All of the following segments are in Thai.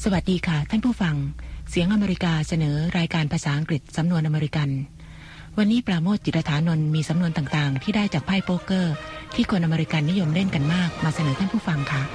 สวัสดีค่ะท่านผู้ฟังเสียงอเมริกาเสนอรายการภาษาอังกฤษสำนวนอเมริกันวันนี้ปราโมช จิรฐานนท์มีสำนวนต่างๆที่ได้จากไพ่โป๊กเกอร์ที่คนอเมริกันนิยมเล่นกันมากมาเสนอท่านผู้ฟังค่ะ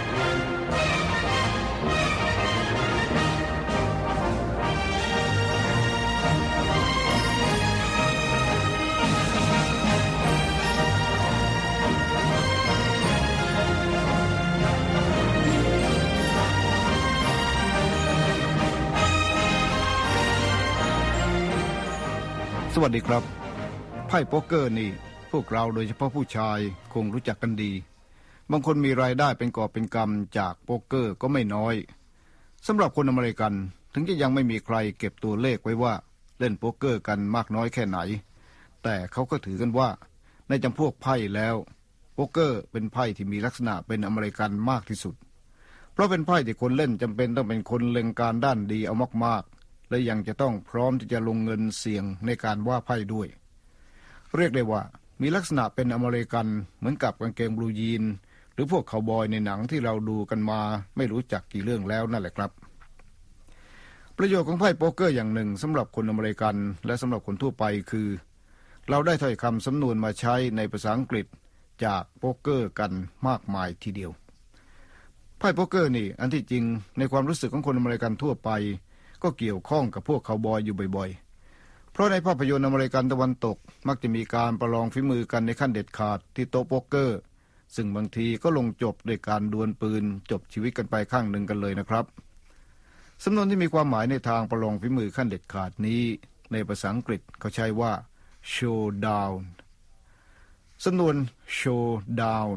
สวัสดีครับไพ่โป๊กเกอร์นี่พวกเราโดยเฉพาะผู้ชายคงรู้จักกันดีบางคนมีรายได้เป็นกอบเป็นกำจากโป๊กเกอร์ก็ไม่น้อยสำหรับคนอเมริกันถึงจะยังไม่มีใครเก็บตัวเลขไว้ว่าเล่นโป๊กเกอร์กันมากน้อยแค่ไหนแต่เขาก็ถือกันว่าในจำพวกไพ่แล้วโป๊กเกอร์เป็นไพ่ที่มีลักษณะเป็นอเมริกันมากที่สุดเพราะเป็นไพ่ที่คนเล่นจำเป็นต้องเป็นคนเล็งการด้านดีเอามากๆและยังจะต้องพร้อมที่จะลงเงินเสี่ยงในการว่าไพ่ด้วยเรียกได้ว่ามีลักษณะเป็นอเมริกันเหมือนกับกางเกงบลูยีนหรือพวกคาวบอยในหนังที่เราดูกันมาไม่รู้จักกี่เรื่องแล้วนั่นแหละครับประโยชน์ของไพ่โป๊กเกอร์อย่างหนึ่งสำหรับคนอเมริกันและสำหรับคนทั่วไปคือเราได้ถ้อยคำสำนวนมาใช้ในภาษาอังกฤษจากโป๊กเกอร์กันมากมายทีเดียวไพ่โป๊กเกอร์นี่อันที่จริงในความรู้สึกของคนอเมริกันทั่วไปก็เกี่ยวข้องกับพวกคาวบอยอยู่บ่อยๆเพราะในภาพยนตร์อเมริกันตะวันตกมักจะมีการประลองฝีมือกันในขั้นเด็ดขาดที่โต๊ะโป๊กเกอร์ซึ่งบางทีก็ลงจบด้วยการดวลปืนจบชีวิตกันไปข้างหนึ่งกันเลยนะครับสำนวนที่มีความหมายในทางประลองฝีมือขั้นเด็ดขาดนี้ในภาษาอังกฤษเขาใช้ว่า showdown สำนวน showdown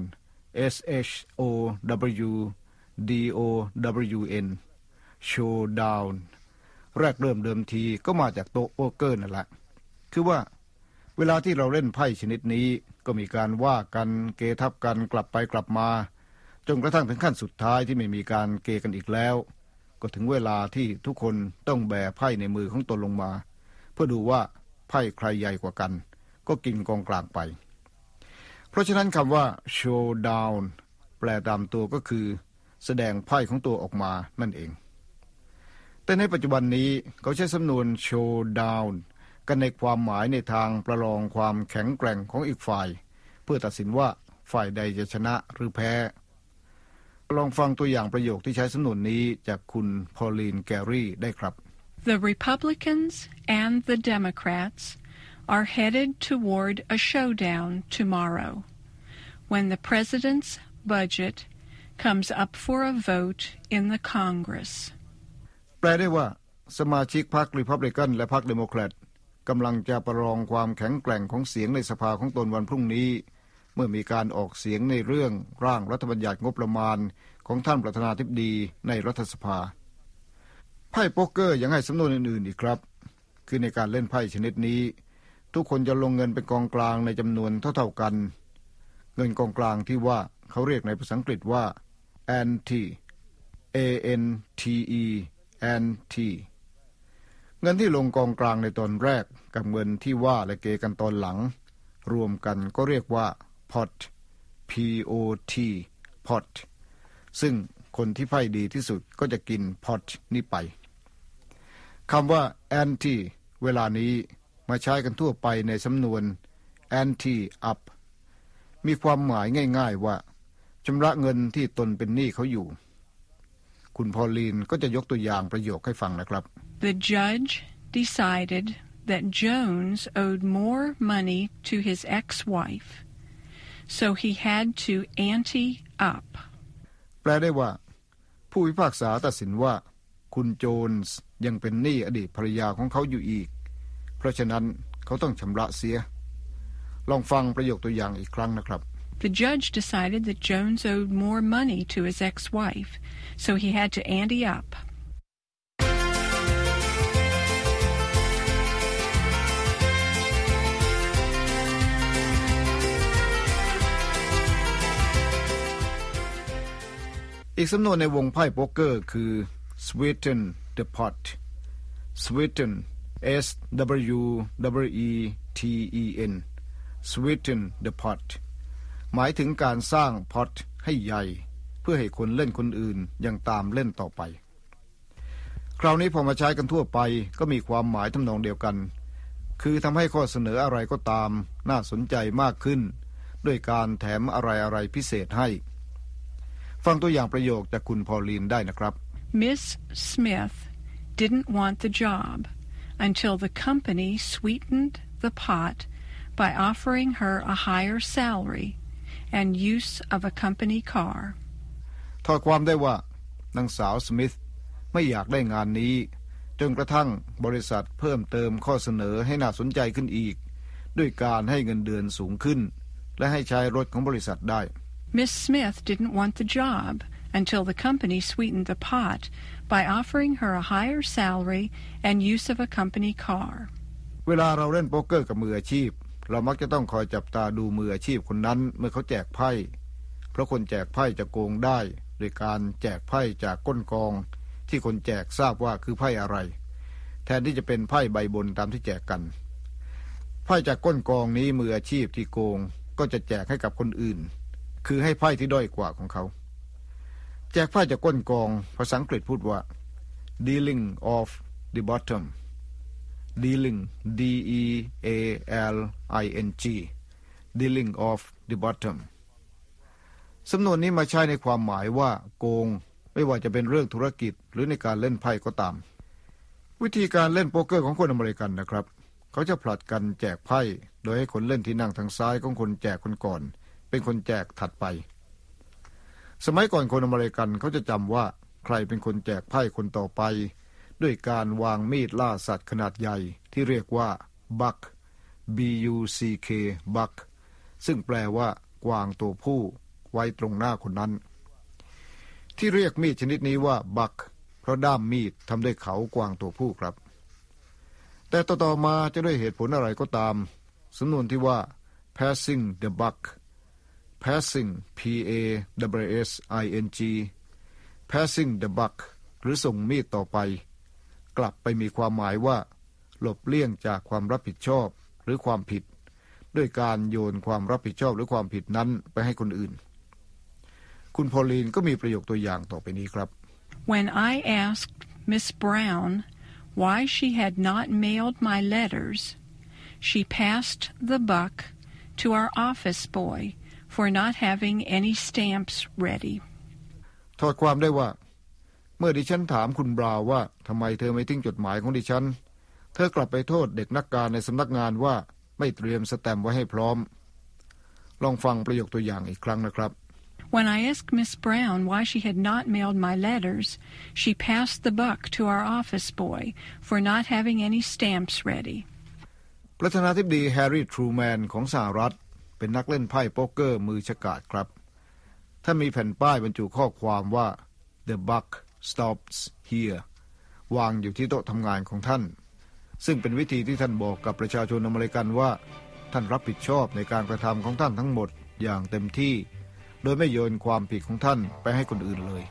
showdown showdown แรกเริ่มเดิมทีก็มาจากโต๊ะโป๊กเกอร์นั่นแหละคือว่าเวลาที่เราเล่นไพ่ชนิดนี้ก็มีการว่ากันเกทับกันกลับไปกลับมาจนกระทั่งถึงขั้นสุดท้ายที่ไม่มีการเกกันอีกแล้วก็ถึงเวลาที่ทุกคนต้องแบไพ่ในมือของตนลงมาเพื่อดูว่าไพ่ใครใหญ่กว่ากันก็กินกองกลางไปเพราะฉะนั้นคำว่า showdown แปลตามตัวก็คือแสดงไพ่ของตัวออกมานั่นเองแต่ในปัจจุบันนี้เขาใช้สำนวน showdown กันในความหมายในทางประลองความแข็งแกร่งของอีกฝ่ายเพื่อตัดสินว่าฝ่ายใดจะชนะหรือแพ้ลองฟังตัวอย่างประโยคที่ใช้สำนวนนี้จากคุณพอลลีนแกรี่ได้ครับ The Republicans and the Democrats are headed toward a showdown tomorrow when the president's budget comes up for a vote in the Congress แปลได้ว่าสมาชิกพรรครีพับลิกันและพรรคเดโมแครตกำลังจะประลองความแข็งแกร่งของเสียงในสภาของตนวันพรุ่งนี้เมื่อมีการออกเสียงในเรื่องร่างรัฐบัญญัติงบประมาณของท่านประธานาธิบดีในรัฐสภาไพ่โป๊กเกอร์ยังให้สำนวนอื่นๆอีกครับคือในการเล่นไพ่ชนิดนี้ทุกคนจะลงเงินเป็นกองกลางในจำนวนเท่าๆกันเงินกองกลางที่ว่าเขาเรียกในภาษาอังกฤษว่า ante ante เงินที่ลงกองกลางในตอนแรกกับเงินที่ว่าและเกกันตอนหลังรวมกันก็เรียกว่า pot pot pot ซึ่งคนที่ไพ่ดีที่สุดก็จะกิน pot นี้ไปคำว่า ante เวลานี้มาใช้กันทั่วไปในสำนวน ante up มีความหมายง่ายๆว่าชำระเงินที่ตนเป็นหนี้เขาอยู่คุณพอลลีนก็จะยกตัวอย่างประโยคให้ฟังนะครับ The judge decided that Jones owed more money to his ex-wife, so he had to ante up. แปลได้ว่าผู้พิพากษาตัดสินว่าคุณโจนส์ยังเป็นหนี้อดีตภรรยาของเขาอยู่อีกเพราะฉะนั้นเขาต้องชำระเสียลองฟังประโยคตัวอย่างอีกครั้งนะครับ The judge decided that Jones owed more money to his ex-wife, so he had to ante up. อีกสำนวนในวงไพ่โป๊กเกอร์คือ sweeten the pot sweeten s w e t e n sweeten the potหมายถึงการสร้างพอตให้ใหญ่เพื่อให้คนเล่นคนอื่นยังตามเล่นต่อไปคราวนี้พอมาใช้กันทั่วไปก็มีความหมายทำนองเดียวกันคือทำให้ข้อเสนออะไรก็ตามน่าสนใจมากขึ้นด้วยการแถมอะไรพิเศษให้ฟังตัวอย่างประโยคจากคุณพอลลีนได้นะครับ Miss Smith didn't want the job until the company sweetened the pot by offering her a higher salary and use of a company car ถอดความได้ว่านางสาวสมิธไม่อยากได้งานนี้จนกระทั่งบริษัทเพิ่มเติมข้อเสนอให้น่าสนใจขึ้นอีกด้วยการให้เงินเดือนสูงขึ้นและให้ใช้รถของบริษัทได้ Miss Smith didn't want the job until the company sweetened the pot by offering her a higher salary and use of a company car เวลาเราเล่นโป๊กเกอร์กับมืออาชีพเรามักจะต้องคอยจับตาดูมืออาชีพคนนั้นเมื่อเขาแจกไพ่เพราะคนแจกไพ่จะโกงได้โดยการแจกไพ่จากก้นกองที่คนแจกทราบว่าคือไพ่อะไรแทนที่จะเป็นไพ่ใบบนตามที่แจกกันไพ่จากก้นกองนี้มืออาชีพที่โกงก็จะแจกให้กับคนอื่นคือให้ไพ่ที่ด้อยกว่าของเขาแจกไพ่จากก้นกองภาษาอังกฤษพูดว่า dealing off the bottom dealing D E A L I N G dealing off the bottom สำนวนนี้มาใช้ในความหมายว่าโกงไม่ว่าจะเป็นเรื่องธุรกิจหรือในการเล่นไพ่ก็ตามวิธีการเล่นโป๊กเกอร์ของคนอเมริกันนะครับเขาจะผลัดกันแจกไพ่โดยให้คนเล่นที่นั่งทางซ้ายของคนแจกคนก่อนเป็นคนแจกถัดไปสมัยก่อนคนอเมริกันเขาจะจำว่าใครเป็นคนแจกไพ่คนต่อไปด้วยการวางมีดล่าสัตว์ขนาดใหญ่ที่เรียกว่า buck B U C K buck ซึ่งแปลว่ากวางตัวผู้ไว้ตรงหน้าคนนั้นที่เรียกมีดชนิดนี้ว่า buck เพราะด้ามมีดทำด้วยเขากวางตัวผู้ครับแต่ต่อมาจะด้วยเหตุผลอะไรก็ตามสำนวนที่ว่า passing the buck passing P A W S I N G passing the buck หรือส่งมีดต่อไปกลับไปมีความหมายว่าหลบเลี่ยงจากความรับผิดชอบหรือความผิดด้วยการโยนความรับผิดชอบหรือความผิดนั้นไปให้คนอื่นคุณพอลลีนก็มีประโยคตัวอย่างต่อไปนี้ครับ When I asked Miss Brown why she had not mailed my letters, she passed the buck to our office boy for not having any stamps ready. ถอดความได้ว่าเมื่อดิฉันถามคุณบราวน์ว่าทำไมเธอไม่ทิ้งจดหมายของดิฉันเธอกลับไปโทษเด็กนักการในสำนักงานว่าไม่เตรียมสแตมป์ไว้ให้พร้อมลองฟังประโยคตัวอย่างอีกครั้งนะครับ When I asked Miss Brown why she had not mailed my letters, she passed the buck to our office boy for not having any stamps ready. ประธานาธิบดีแฮร์รี่ทรูแมนของสหรัฐเป็นนักเล่นไพ่โป๊กเกอร์มือฉกาจครับถ้ามีแผ่นป้ายบรรจุข้อความว่า The buck stops here วางอยู่ที่โต๊ะทำงานของท่านซึ่งเป็นวิธีที่ท่านบอกกับประชาชนอเมริกันว่าท่านรับผิดชอบในการกระทำของท่านทั้งหมดอย่างเต็มที่โดยไม่โยนความผิดของท่านไปให้คนอื่นเลย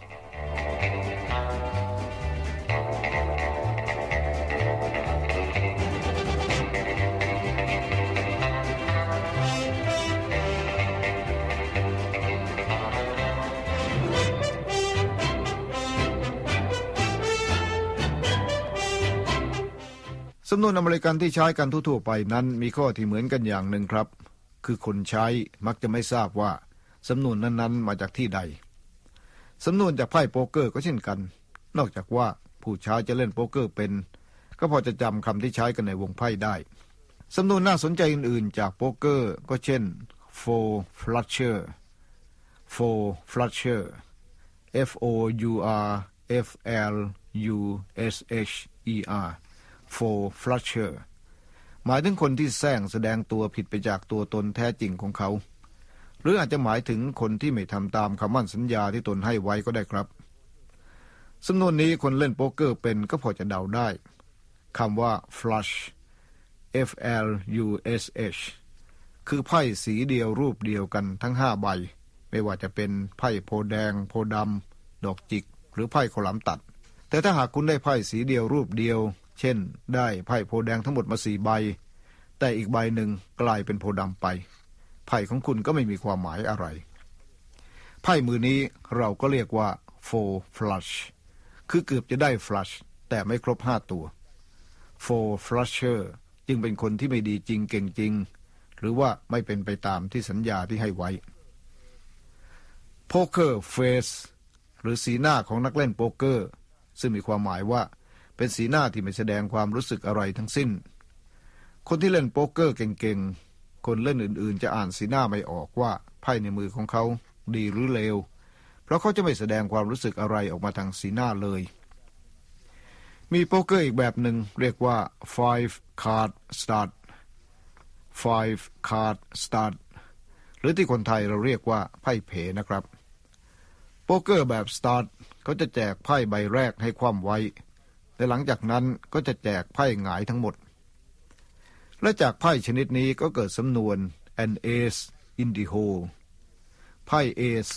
สำนวนอเมริกันที่ใช้กันทั่วๆไปนั้นมีข้อที่เหมือนกันอย่างหนึ่งครับคือคนใช้มักจะไม่ทราบว่าสำนวนนั้นๆมาจากที่ใดสำนวนจากไพ่โป๊กเกอร์ก็เช่นกันนอกจากว่าผู้ใช้จะเล่นโป๊กเกอร์เป็นก็พอจะจำคำที่ใช้กันในวงไพ่ได้สำนวนน่าสนใจอื่นๆจากโป๊กเกอร์ก็เช่น four flusher four flusher F O U R F L U S H E R four flusher หมายถึงคนที่แซงแสดงตัวผิดไปจากตัวตนแท้จริงของเขาหรืออาจจะหมายถึงคนที่ไม่ทำตามคำมั่นสัญญาที่ตนให้ไว้ก็ได้ครับสำนวนนี้คนเล่นโป๊กเกอร์เป็นก็พอจะเดาได้คำว่า flush F L U S H คือไพ่สีเดียวรูปเดียวกันทั้ง5ใบไม่ว่าจะเป็นไพ่โพแดงโพดำดอกจิกหรือไพ่ข้าวหลามตัดแต่ถ้าหากคุณได้ไพ่สีเดียวรูปเดียวเช่นได้ไพ่โพแดงทั้งหมดมา4ใบแต่อีกใบหนึ่งกลายเป็นโพดำไปไพ่ของคุณก็ไม่มีความหมายอะไรไพ่มือนี้เราก็เรียกว่า four flush คือเกือบจะได้ flush แต่ไม่ครบ5ตัวโฟร์ฟลัชเชอร์จึงเป็นคนที่ไม่ดีจริงเก่งจริงหรือว่าไม่เป็นไปตามที่สัญญาที่ให้ไว้โป๊กเกอร์เฟสหรือสีหน้าของนักเล่นโป๊กเกอร์ซึ่งมีความหมายว่าเป็นสีหน้าที่ไม่แสดงความรู้สึกอะไรทั้งสิ้นคนที่เล่นโป๊กเกอร์เก่งๆคนเล่นอื่นๆจะอ่านสีหน้าไม่ออกว่าไพ่ในมือของเขาดีหรือเลวเพราะเขาจะไม่แสดงความรู้สึกอะไรออกมาทางสีหน้าเลยมีโป๊กเกอร์อีกแบบหนึ่งเรียกว่า five card stud หรือที่คนไทยเราเรียกว่าไพ่เผนะครับโป๊กเกอร์แบบสตาร์ทเขาจะแจกไพ่ใบแรกให้คว่ำไว้แต่หลังจากนั้นก็จะแจกไพ่หงายทั้งหมดและจากไพ่ชนิดนี้ก็เกิดสำนวน an ace in the hole ไพ่ ace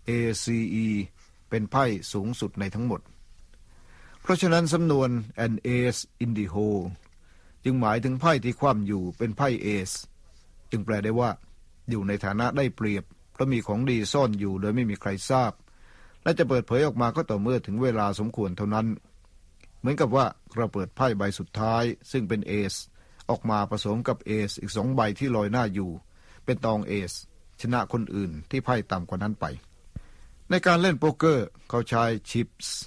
ace เป็นไพ่สูงสุดในทั้งหมดเพราะฉะนั้นสำนวน an ace in the hole จึงหมายถึงไพ่ที่คว่ำอยู่เป็นไพ่ ace จึงแปลได้ว่าอยู่ในฐานะได้เปรียบเพราะมีของดีซ่อนอยู่โดยไม่มีใครทราบและจะเปิดเผยออกมาก็ต่อเมื่อถึงเวลาสมควรเท่านั้นเหมือนกับว่าเราเปิดไพ่ใบสุดท้ายซึ่งเป็นเอซออกมาผสมกับเอซอีก2ใบที่ลอยหน้าอยู่เป็นตองเอซชนะคนอื่นที่ไพ่ต่ำกว่านั้นไปในการเล่นโป๊กเกอร์เขาใช้ชิปส์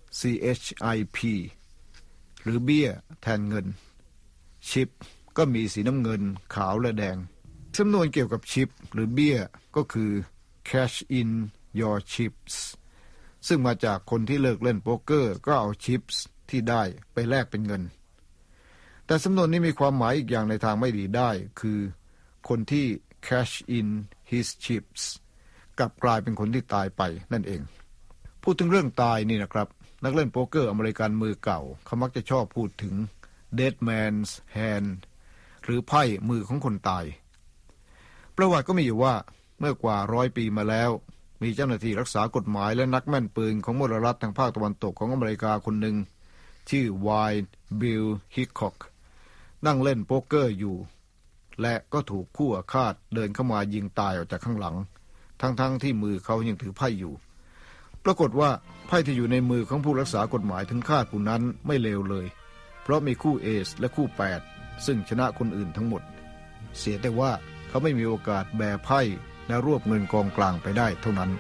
CHIP หรือเบี้ยแทนเงินชิปก็มีสีน้ำเงินขาวและแดงสำนวนเกี่ยวกับชิปหรือเบี้ยก็คือ cash in your chips ซึ่งมาจากคนที่เลิกเล่นโป๊กเกอร์ก็เอาชิปส์ที่ได้ไปแลกเป็นเงินแต่สำนวนนี้มีความหมายอีกอย่างในทางไม่ดีได้คือคนที่ cash in his chips กลับกลายเป็นคนที่ตายไปนั่นเองพูดถึงเรื่องตายนี่นะครับนักเล่นโป๊กเกอร์อเมริกันมือเก่าเขามักจะชอบพูดถึง dead man's hand หรือไพ่มือของคนตายประวัติก็มีอยู่ว่าเมื่อกว่า100 ปีมาแล้วมีเจ้าหน้าที่รักษากฎหมายและนักแม่นปืนของมลรัฐทางภาคตะวันตกของอเมริกาคนหนึ่งชื่อไวน์บิลฮิคค็อกนั่งเล่นโป๊กเกอร์อยู่และก็ถูกคู่อาฆาตเดินเข้ามายิงตายออกจากข้างหลังทั้งที่มือเขายังถือไพ่อยู่ปรากฏว่าไพ่ที่อยู่ในมือของผู้รักษากฎหมายถึงคาดผู้นั้นไม่เลวเลยเพราะมีคู่เอซและคู่8ซึ่งชนะคนอื่นทั้งหมดเสียแต่ว่าเขาไม่มีโอกาสแบไพ่และรวบเงินกองกลางไปได้เท่านั้น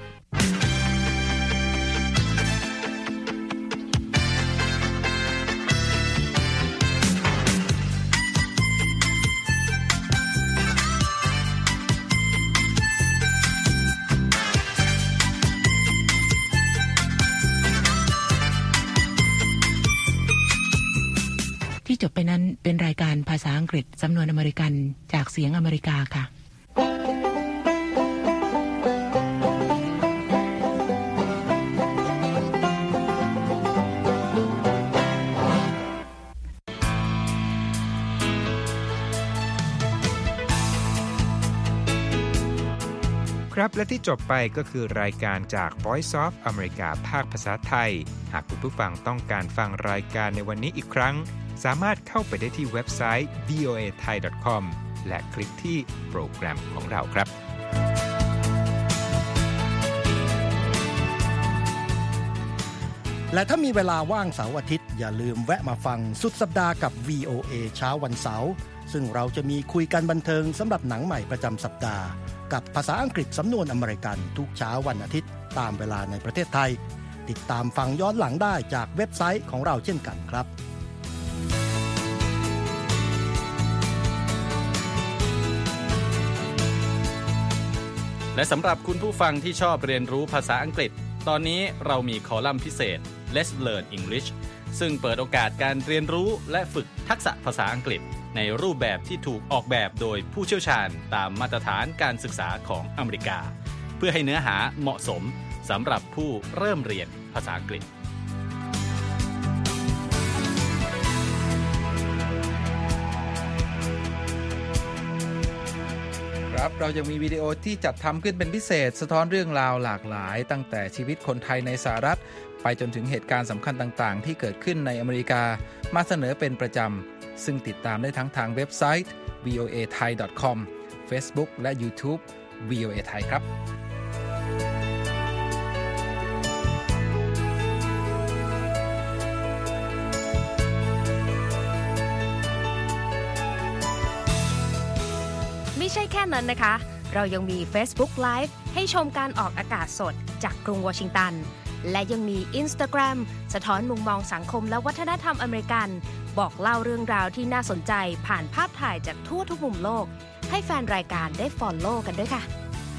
ที่จบไปนั้นเป็นรายการภาษาอังกฤษสำนวนอเมริกันจากเสียงอเมริกาค่ะครับและที่จบไปก็คือรายการจาก Voice of America ภาคภาษาไทยหากคุณผู้ฟังต้องการฟังรายการในวันนี้อีกครั้งสามารถเข้าไปได้ที่เว็บไซต์ voathai.com และคลิกที่โปรแกรมของเราครับและถ้ามีเวลาว่างเสาร์อาทิตย์อย่าลืมแวะมาฟังสุดสัปดาห์กับ VOA เช้าวันเสาร์ซึ่งเราจะมีคุยกันบันเทิงสำหรับหนังใหม่ประจำสัปดาห์กับภาษาอังกฤษสำนวนอเมริกันทุกเช้าวันอาทิตย์ตามเวลาในประเทศไทยติดตามฟังย้อนหลังได้จากเว็บไซต์ของเราเช่นกันครับและสำหรับคุณผู้ฟังที่ชอบเรียนรู้ภาษาอังกฤษตอนนี้เรามีคอลัมน์พิเศษ Let's Learn English ซึ่งเปิดโอกาสการเรียนรู้และฝึกทักษะภาษาอังกฤษในรูปแบบที่ถูกออกแบบโดยผู้เชี่ยวชาญตามมาตรฐานการศึกษาของอเมริกาเพื่อให้เนื้อหาเหมาะสมสำหรับผู้เริ่มเรียนภาษาอังกฤษครับเรายังมีวิดีโอที่จัดทำขึ้นเป็นพิเศษสะท้อนเรื่องราวหลากหลายตั้งแต่ชีวิตคนไทยในสหรัฐไปจนถึงเหตุการณ์สำคัญต่างๆที่เกิดขึ้นในอเมริกามาเสนอเป็นประจำซึ่งติดตามได้ทั้งทางเว็บไซต์ voathai.com Facebook และ YouTube VOA Thai ครับไม่ใช่แค่นั้นนะคะเรายังมี Facebook Live ให้ชมการออกอากาศสดจากกรุงวอชิงตันและยังมี Instagram สะท้อนมุมมองสังคมและวัฒนธรรมอเมริกันบอกเล่าเรื่องราวที่น่าสนใจผ่านภาพถ่ายจากทั่วทุกมุมโลกให้แฟนรายการได้ follow กันด้วยค่ะ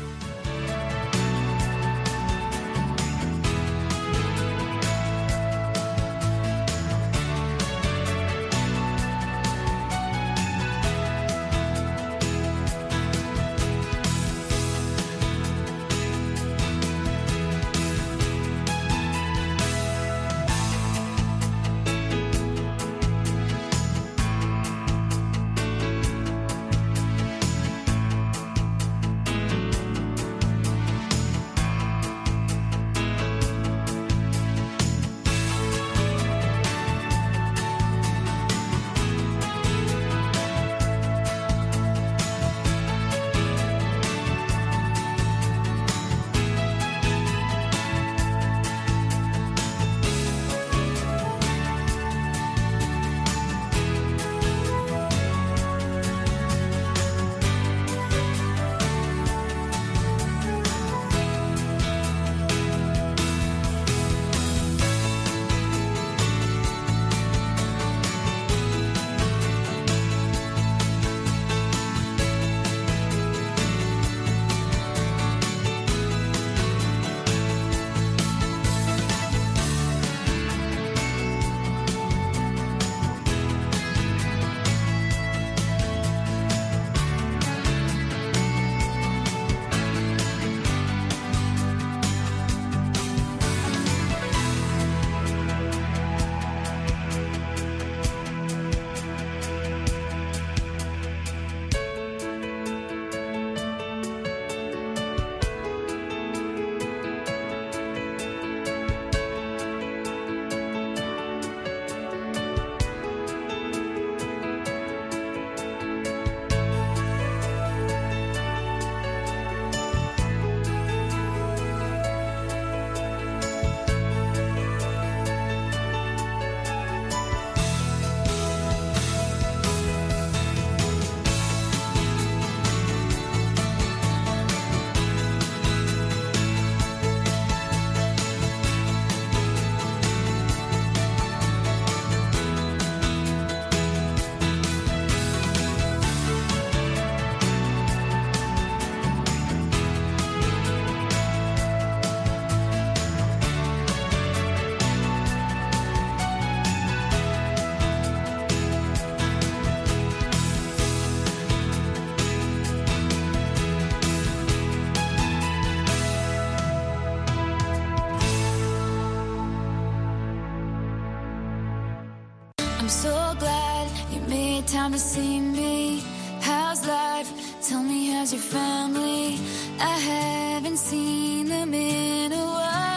I'm so glad you made time to see me. How's life? Tell me, how's your family? I haven't seen them in a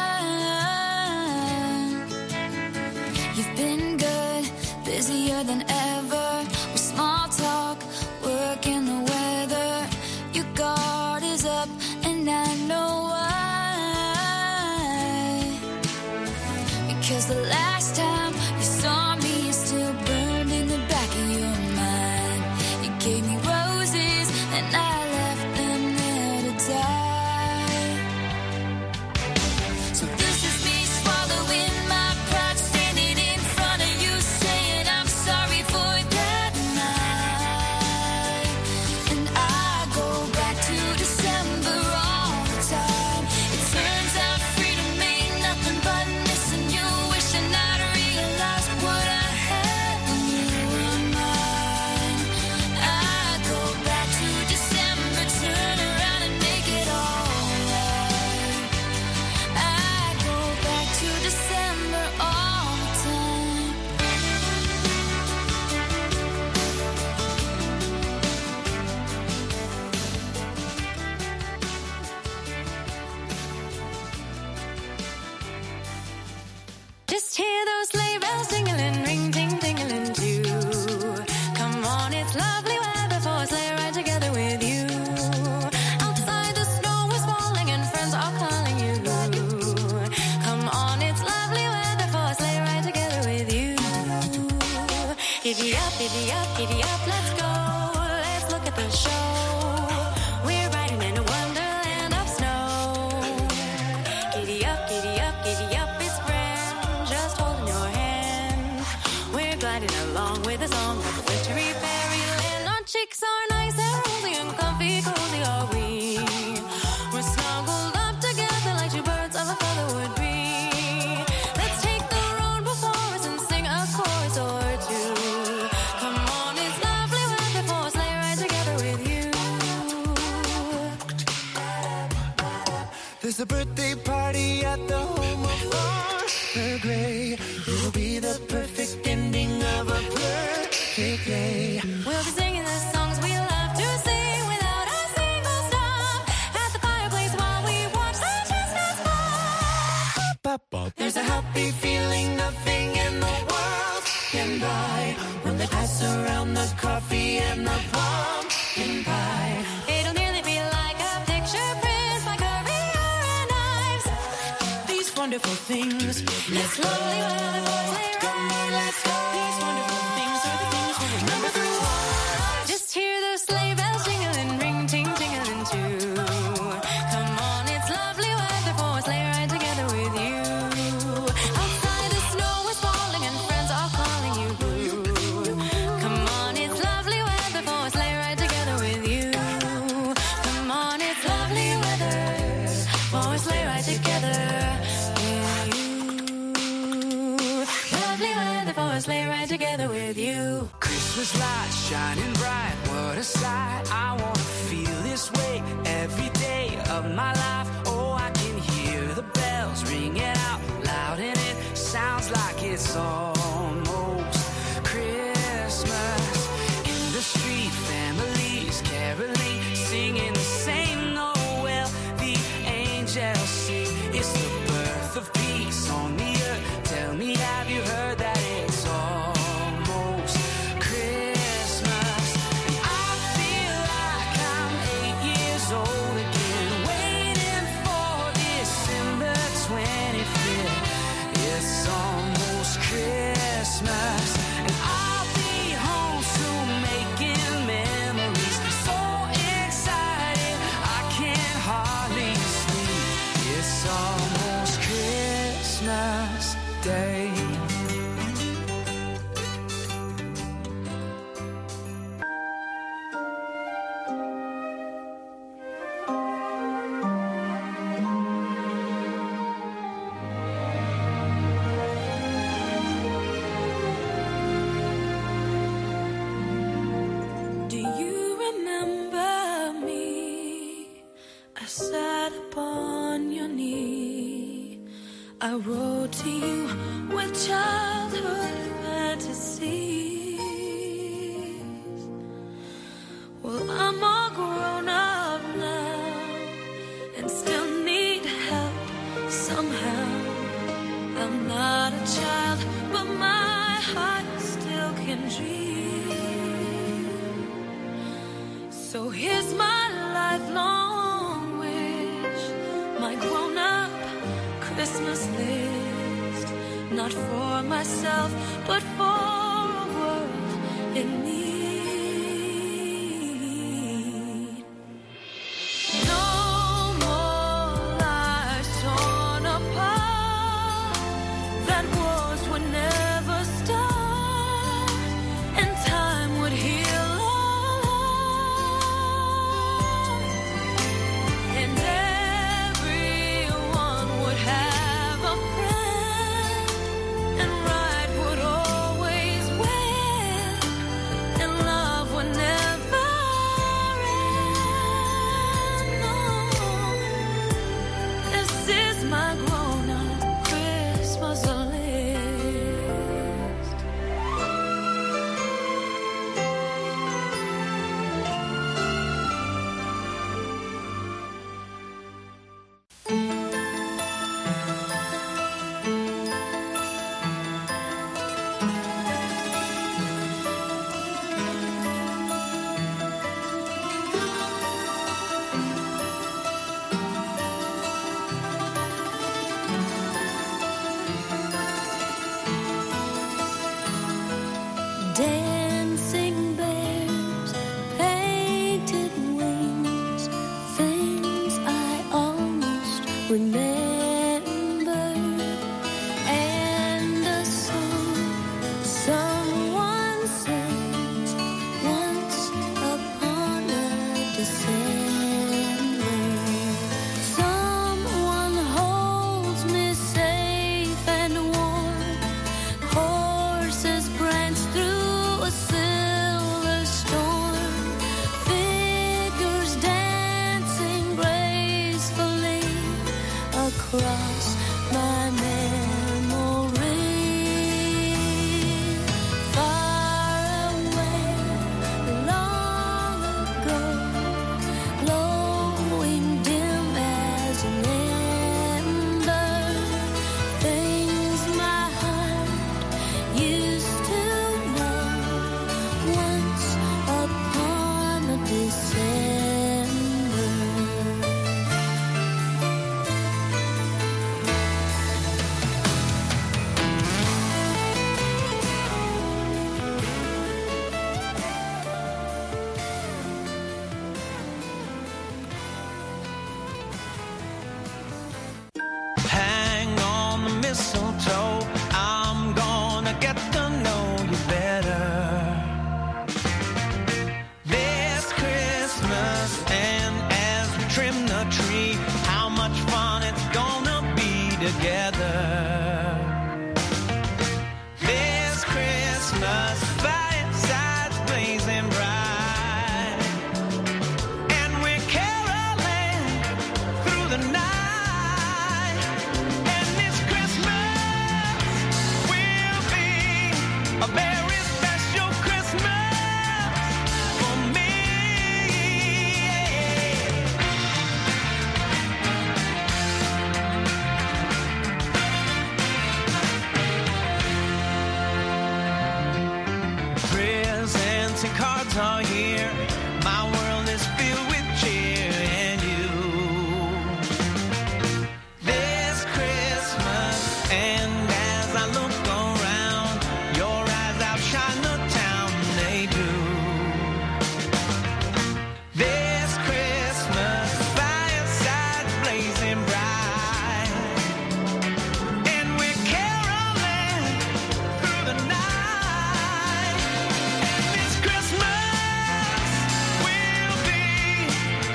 while. You've been good, busier than ever. With small talk, work and the weather. Your guard is up and I know why. Because the last time you saw me, you're still burned in the back of your mind. You gave me roses and I left them there to die. So this is me swallowing my pride, standing in front of you, saying I'm sorry for that night. And I go back to December all the time. It turns out freedom ain't nothing but missing you, wishing I'd realized what I had when you were mine. I go back to December, turn around and make it alright. I go back to December all the time. Just hear those sleigh bells jingling, ring ting tingling too. Come on, it's lovely weather for a sleigh ride together with you. Outside the snow is falling and friends are calling you. Come on, it's lovely weather for a sleigh ride together with you. Giddy up, let's go. Let's look at the show. summer's on like a wintry fairyland. Our cheeks are nice and rosy and comfy, cozy are we. We're snuggled up together like two birds of a feather would be. Let's take the road before us and sing a chorus or two. Come on, it's lovely weather for a sleigh ride together with you. There's a birthday party at the home of Arthur Gray. It'll be the perfect ending of a perfect day. We'll be singing the songs we love to sing without a single stop at the fireplace while we watch the chestnuts pop. There's a happy feeling nothing in the world can buy when they pass around the coffee and the pumpkin pie. It'll nearly be like a picture print by Currier and Ives. These wonderful things. It's lovely weather for a sleigh ride. Come on, let's go. These wonderful things are the things we'll remember through our lives. Just hear the sleigh bells jingling, ring, ting, tingling too. Come on, it's lovely weather for a sleigh ride together with you. Outside the snow is falling and friends are calling you blue. Come on, it's lovely weather for a sleigh ride together with you. Come on, it's lovely weather for a sleigh ride together with you. Lovely weather for a sleigh ride together with you. Christmas lights shining bright, what a sight. I wanna feel this way every day of my life. Oh, I can hear the bells ringing out loud and it sounds like it's almost Christmas. In the street, families caroling, singing the same Noel. The angels sing, it's the birth of peace on the earth. Tell me, have you heard that it's almost Christmas? And I feel like I'm 8 years old again, waiting for December 25th. It's almost Christmas, and I'll be home soon making memories. So excited, I can't hardly sleep. It's almost Christmas Day. Do you remember me? I sat upon your knee. I wrote to you with childhood fantasies. Well, I'm all grown up now and still need help somehow. I'm not a child, but my heart still can dream. So here's my lifelong wish, my grown-up Christmas list. Not for myself, but for a world in need. No more lives torn apart. That wars would never start, and time would heal all hearts. And everyone would have a friend, and right would always win. And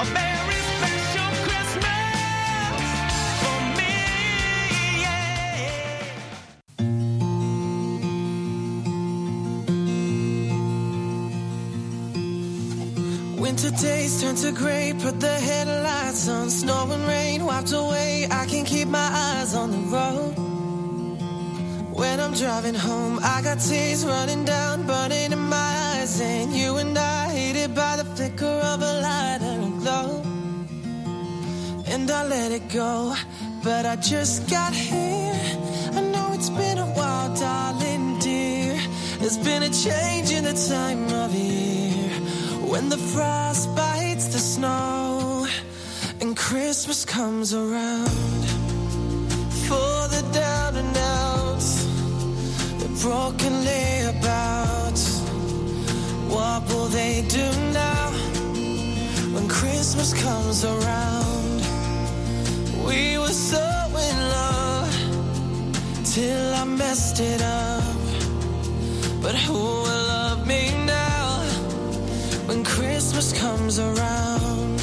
a very special Christmas for me, yeah. Winter days turn to gray, put the headlights on. Snow and rain wiped away, I can keep my eyes on the road. When I'm driving home, I got tears running down, burning in my eyes. And you and I, hated by the flicker of a light and a glow. And I let it go, but I just got here. I know it's been a while, darling dear. There's been a change in the time of year, when the frost bites the snow and Christmas comes around. For the down and outs, the broken layabouts, what will they do now when Christmas comes around? We were so in love till I messed it up, but who will love me now when Christmas comes around?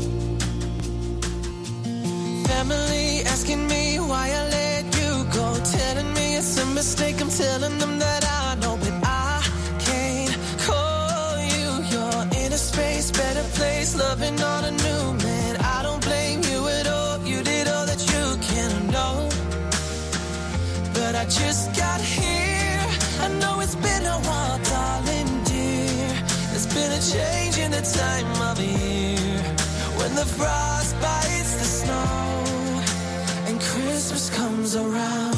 Family asking me why I let you go, telling me it's a mistake. I'm telling them that I know, but I can't call you. You're in a space, better place, loving on a new man. I don't blame you at all. You did all that you can know, but I just got here. I know it's been a while, darling dear. There's been a change in the time of year, when the frost bites the snow and Christmas comes around.